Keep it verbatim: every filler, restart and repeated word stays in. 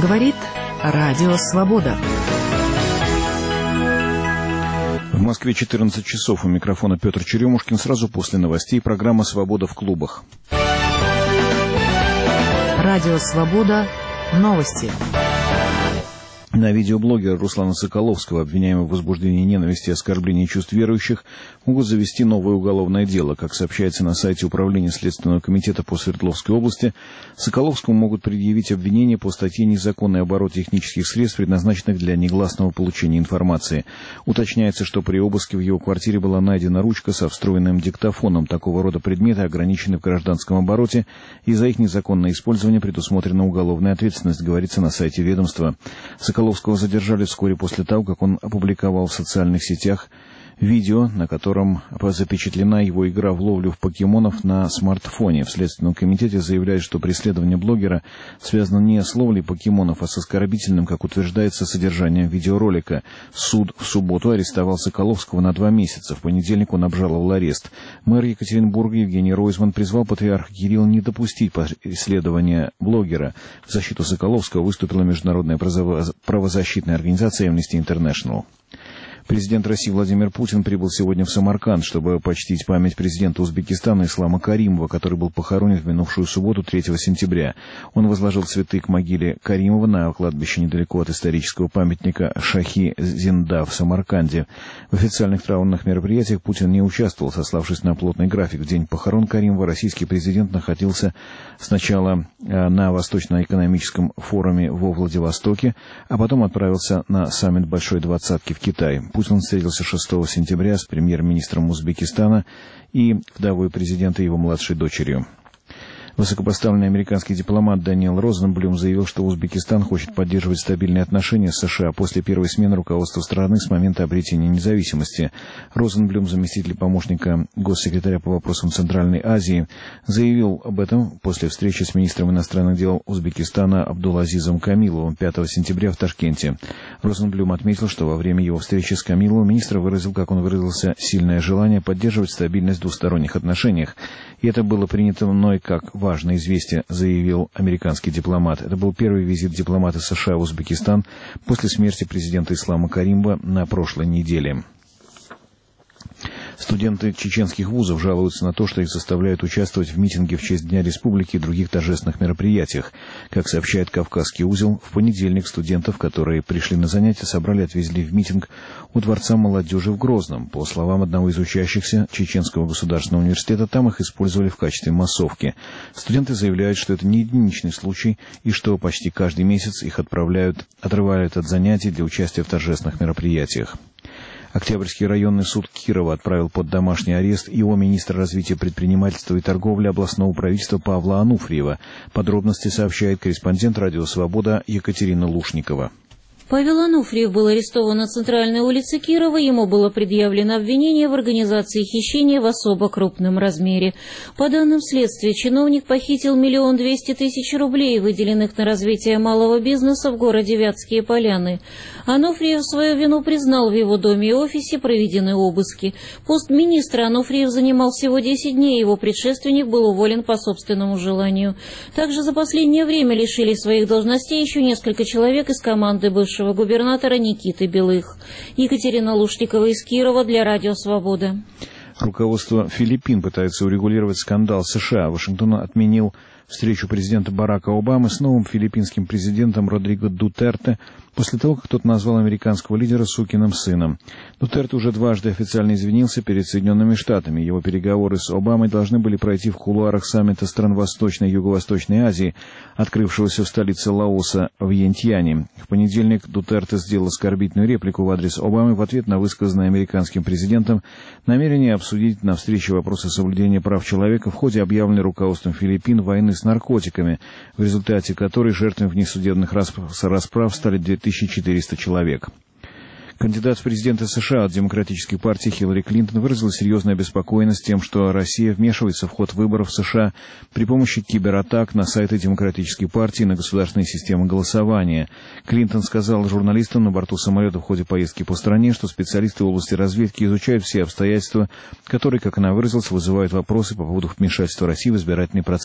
Говорит Радио Свобода. В Москве четырнадцать часов. У микрофона Петр Черемушкин. Сразу после новостей программа «Свобода в клубах». Радио Свобода. Новости. На видеоблогера Руслана Соколовского, обвиняемого в возбуждении ненависти и оскорблении чувств верующих, могут завести новое уголовное дело. Как сообщается на сайте Управления Следственного комитета по Свердловской области, Соколовскому могут предъявить обвинение по статье «Незаконный оборот технических средств, предназначенных для негласного получения информации». Уточняется, что при обыске в его квартире была найдена ручка со встроенным диктофоном. Такого рода предметы ограничены в гражданском обороте, и за их незаконное использование предусмотрена уголовная ответственность, говорится на сайте ведомства. Соколовского задержали вскоре после того, как он опубликовал в социальных сетях видео, на котором запечатлена его игра в ловлю в покемонов на смартфоне. В Следственном комитете заявляют, что преследование блогера связано не с ловлей покемонов, а с оскорбительным, как утверждается, содержанием видеоролика. Суд в субботу арестовал Соколовского на два месяца. В понедельник он обжаловал арест. Мэр Екатеринбурга Евгений Ройзман призвал патриарха Кирилла не допустить преследования блогера. В защиту Соколовского выступила международная правозащитная организация Amnesty International. Президент России Владимир Путин прибыл сегодня в Самарканд, чтобы почтить память президента Узбекистана Ислама Каримова, который был похоронен в минувшую субботу, третьего сентября. Он возложил цветы к могиле Каримова на кладбище недалеко от исторического памятника Шахи-Зинда в Самарканде. В официальных траурных мероприятиях Путин не участвовал, сославшись на плотный график. В день похорон Каримова российский президент находился сначала на Восточно-экономическом форуме во Владивостоке, а потом отправился на саммит Большой Двадцатки в Китай. Путин встретился шестого сентября с премьер-министром Узбекистана и вдовой президента и его младшей дочерью. Высокопоставленный американский дипломат Даниэл Розенблюм заявил, что Узбекистан хочет поддерживать стабильные отношения с США после первой смены руководства страны с момента обретения независимости. Розенблюм, заместитель помощника госсекретаря по вопросам Центральной Азии, заявил об этом после встречи с министром иностранных дел Узбекистана Абдулазизом Камиловым пятого сентября в Ташкенте. Розенблюм отметил, что во время его встречи с Камиловым министр выразил, как он выразился, сильное желание поддерживать стабильность в двусторонних отношениях. И это было принято мной как важное известие, заявил американский дипломат. Это был первый визит дипломата США в Узбекистан после смерти президента Ислама Каримова на прошлой неделе. Студенты чеченских вузов жалуются на то, что их заставляют участвовать в митинге в честь Дня Республики и других торжественных мероприятиях. Как сообщает «Кавказский узел», в понедельник студентов, которые пришли на занятия, собрали и отвезли в митинг у Дворца молодежи в Грозном. По словам одного из учащихся Чеченского государственного университета, там их использовали в качестве массовки. Студенты заявляют, что это не единичный случай и что почти каждый месяц их отправляют, отрывают от занятий для участия в торжественных мероприятиях. Октябрьский районный суд Кирова отправил под домашний арест его министра развития предпринимательства и торговли областного правительства Павла Ануфриева. Подробности сообщает корреспондент «Радио Свобода» Екатерина Лушникова. Павел Ануфриев был арестован на центральной улице Кирова. Ему было предъявлено обвинение в организации хищения в особо крупном размере. По данным следствия, чиновник похитил миллион двести тысяч рублей, выделенных на развитие малого бизнеса в городе Вятские Поляны. Ануфриев свою вину признал. В его доме и офисе проведены обыски. Пост министра Ануфриев занимал всего десять дней. Его предшественник был уволен по собственному желанию. Также за последнее время лишили своих должностей еще несколько человек из команды бывшего губернатора Никиты Белых. Екатерина Лушникова из Кирова для Радио Свобода. Руководство Филиппин пытается урегулировать скандал США. Вашингтон отменил встречу президента Барака Обамы с новым филиппинским президентом Родриго Дутерте после того, как тот назвал американского лидера сукиным сыном. Дутерте уже дважды официально извинился перед Соединенными Штатами. Его переговоры с Обамой должны были пройти в кулуарах саммита стран Восточной и Юго-Восточной Азии, открывшегося в столице Лаоса в Вьентьяне. В понедельник Дутерте сделал оскорбительную реплику в адрес Обамы в ответ на высказанное американским президентом намерение обсудить на встрече вопросы соблюдения прав человека в ходе объявленной руководством Филиппин войны с наркотиками, в результате которой жертвами внесудебных расправ стали две тысячи четыреста человек. Кандидат в президенты США от Демократической партии Хиллари Клинтон выразила серьезную обеспокоенность тем, что Россия вмешивается в ход выборов в США при помощи кибератак на сайты Демократической партии и на государственные системы голосования. Клинтон сказал журналистам на борту самолета в ходе поездки по стране, что специалисты в области разведки изучают все обстоятельства, которые, как она выразилась, вызывают вопросы по поводу вмешательства России в избирательный процесс